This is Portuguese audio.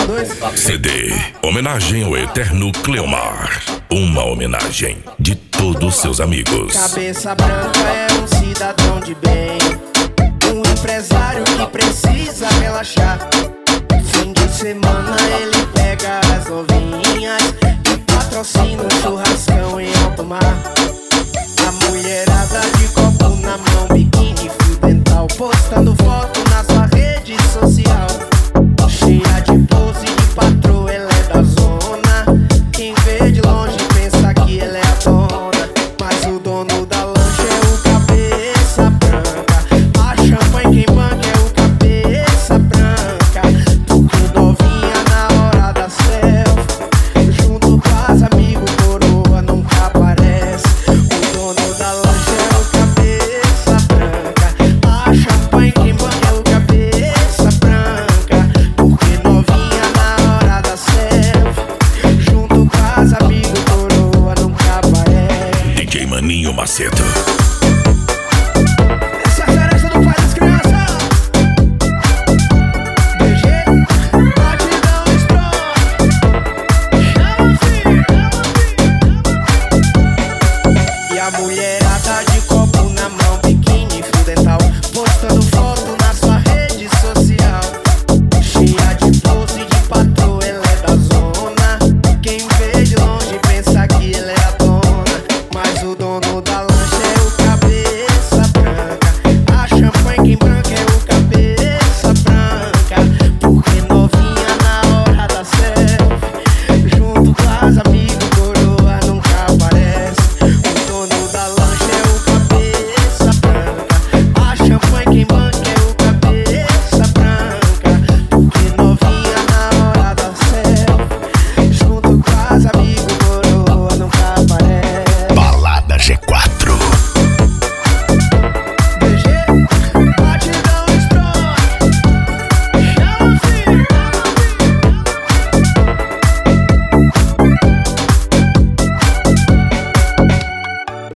dois. CD, homenagem ao eterno Cleomar. Uma homenagem de todos seus amigos. Cabeça branca é um cidadão de bem, um empresário que precisa relaxar. Fim de semana ele pega as novinhas e patrocina um churrascão em alto mar. A mulherada de copo na mão, biquíni, fio dental, postando foto na sua rede social.